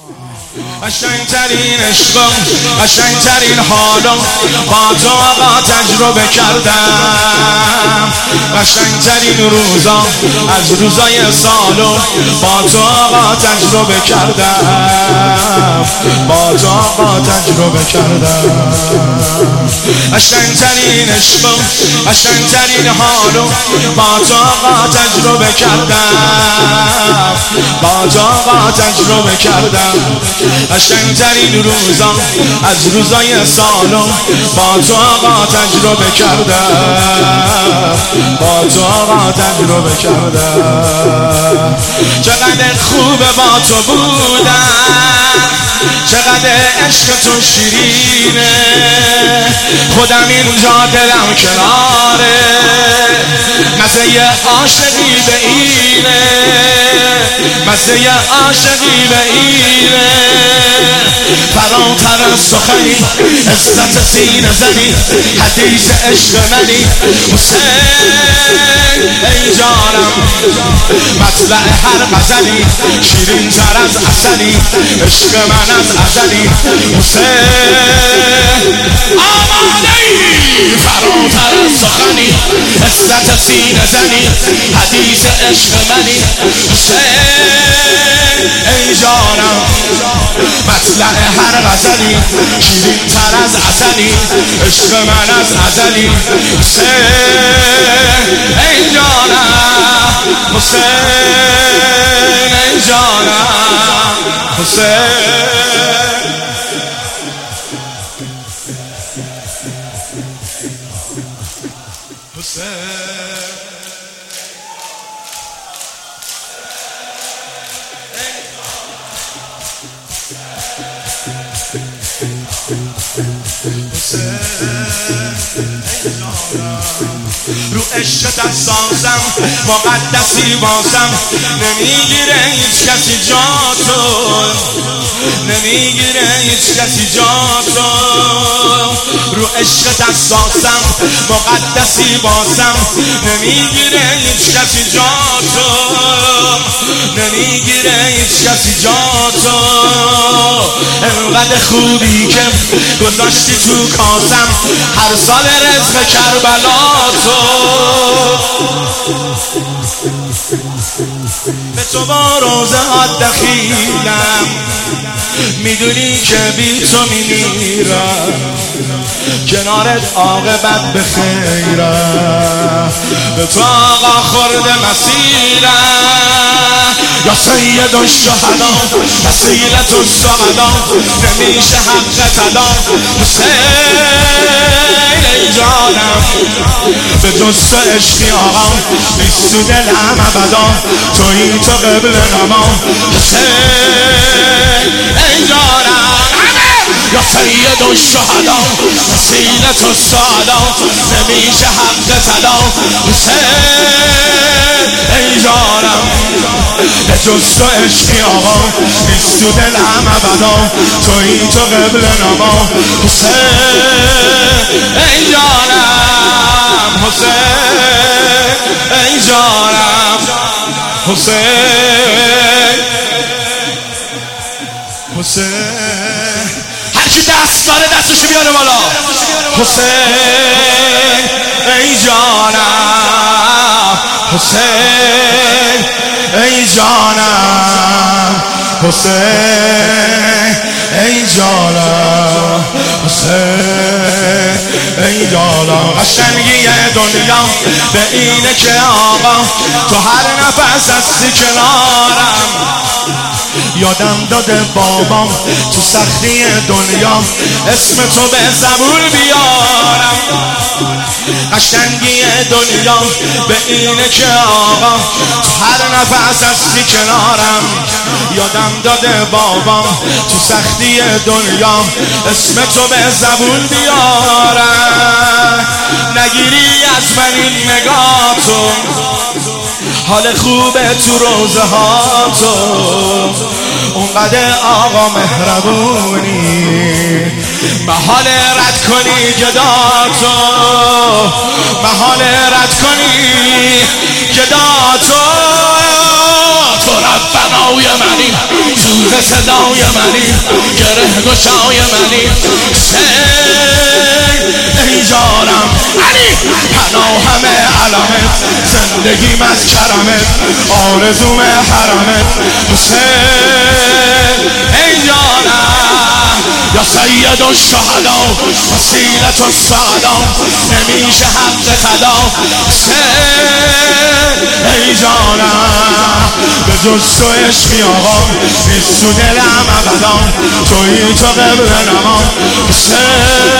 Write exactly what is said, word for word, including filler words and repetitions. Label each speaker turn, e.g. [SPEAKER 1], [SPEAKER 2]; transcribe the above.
[SPEAKER 1] قشنگترین عشقم قشنگترین حالم با تو آقا تجربه کردم. قشنگترین روزا از روزای سالم با تو آقا تجربه کردم. با تو آقا تجربه کردم. قشنگترین عشقم قشنگترین حالم با تو آقا تجربه کردم. با تو آقا تجربه کردم. قشنگترین روزا از روزای سالم با تو آقا تجربه کردم. با تو آقا تجربه کردم. چقدر خوبه با تو بودم، چقدر عشق تو شیرینه، خودم اینجا دلم کناره، مزه عاشقی به اینه، مزه عاشقی به اینه. فراتر از سخنی عزت سینه زنی، حدیث عشق منی حسین ای جانم. مطلع هر غزلی شیرین تر از عسلی، عشق من از ازلی حسین. آماده ای فراتر از سخنی عزت سینه زنی، حدیث عشق منی حسین ای جانم. مطلع هر غزلی شیرین تر از عسلی، عشق من از ازلی حسین ای جانم. حسین ای جانم. حسین رو عشق دستازم مقدسی بازم، نمیگیره هیچ کسی جاتو، نمیگیره هیچ کسی جاتو. رو عشق دستازم مقدسی بازم، نمیگیره هیچ کسی جاتو، نمیگیره هیچ کسی جاتو. انقدر خوبی که گذاشتی تو کاسم، هر سال رزق کربلا تو. به تو با روزه ها دخیلم، میدونی که بی تو میمیرم، کنارت عاقبت به خیرم. به تو آقا خورده مسیرم، یا سید الشهدا وسیلت السعدا، نمیشه حق طلا حسین ای جانم. به جز تو عشقی آقا نیست تو دلم ابدا، تویی تو قبل نما حسین ای جانم. یا سید الشهدا وسیلت السعدا، نمیشه حق طلا حسین ای جانم. به جز تو عشقی آقا نیست تو دلم ابدا، تویی تو قبل نما حسین ای جانم. حسین ای جانم. حسین حسین هر کی دست داره دستشو بیاره بالا. حسین ای جانم. حسین ای جانم. حسین ای جانم. حسین ای جانم. قشنگی دنیا به اینه که آقا تو هر نفس هستی کنارم. یادم داده بابام تو سختی دنیا اسم تو به زبون بیارم. قشنگی دنیا به اینه که آقا تو هر نفس هستی کنارم. یادم داده بابام تو سختی دنیا اسم تو به زبون بیارم. نگیری از من این نگاه تو، حال خوبه تو روزه ها تو، اونقدر آقا مهربونی. محال رد کنی گدا تو، محال رد کنی گدا تو. تو بنای منی، سوز صدای منی، گره گشای منی. حسین ای جانم علی پناهم علمت، زندگیم از کرمت، آرزوم حرمت. حسین ای جانم یا سید الشهدا وسیلة السعدا، نمیشه حق فدا. حسین ای جانم به جز تو عشقی آقا نیست تو دلم ابدا، تویی تو قبل نما. حسین